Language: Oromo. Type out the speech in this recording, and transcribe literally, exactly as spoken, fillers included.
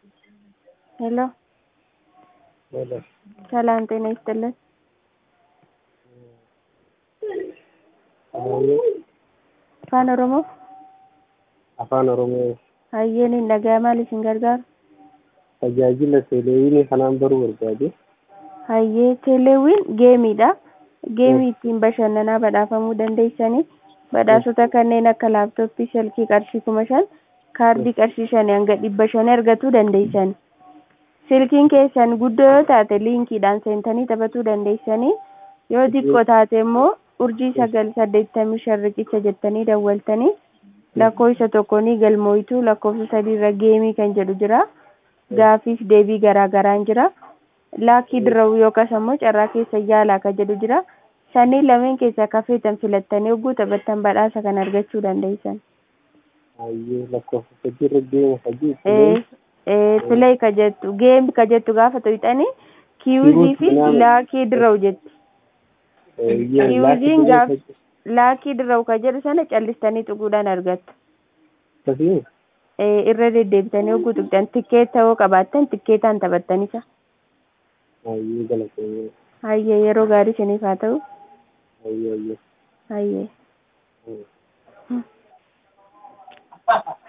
ሄሎ Hola. ሰላም ጤና ይስጥልን። Hayyee afaan oromoo afaan Oromoo hayyeen nagaa maal isin gargaaru? tajaajila teleewwiinii kanaan baruu barbaade. Hayyee teleewwiin geemiidha. Geemii ittiin bashannanaa badhaafamuu dandeessanii badhaasota kanneen akka laaptooppii, silkii qarshii kuma shan, kaardii qarshii shan hanga dhibba shan argachuu dandeessan. Silkiin keessan guddoo yoo taate liinkiidhaan seentanii taphatuu dandeessanii, yoo xiqqoo taate immoo urjii sagal saddeettamii shan riqicha jettanii dawwaltanii lakkoofsa tokkoon galmooytuu lakkoofsa sadii irra geemii kan jedhu jira. Gaafiif deebii garaa garaan jira. Laakii dirawu yookaas immoo carraa keessa yaalaa kan jedhu jira. Sanii lameen keessaa kafeetan filattanii hogguu taphattan badhaasa kan argachuu dandeessan. Hayyee lakkoofsa sadii irra geema hajii ee ee filee ka jettu geem ka jettu gaafa tuqxanii kiyuuzii fi laakii dirawu jetti. Kiyuuziin gaaf laakii dirawu ka jedhu sana callistanii tuquudhaan argattu. Tasii ee irra deddeebitanii hogguu tuqxan tikkeetta yoo qabaattan tikkeetaan taphattanisa. hayyee galateeffannaa. Hayyee yeroo gaarii isiniif haa ta'u. Hayyee hayyee. Hayyee. Hmm.